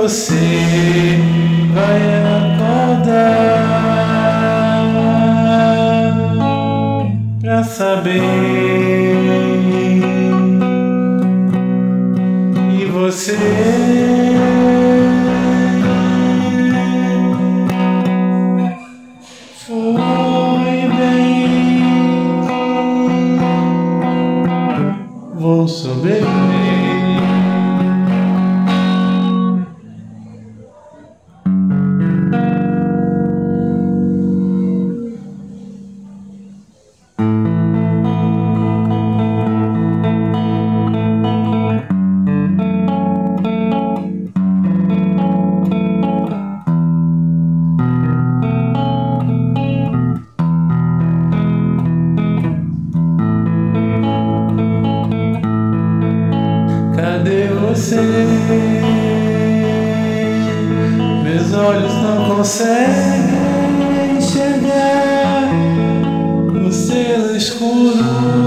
você vai acordar pra saber. E você foi bem, vou sobreviver. Cadê você? Meus olhos não conseguem enxergar você no escuro,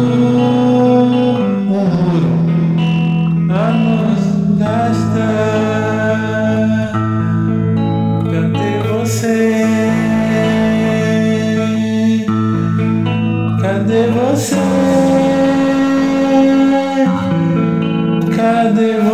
um muro a nos gastar. Cadê você? Cadê você? Cadê você?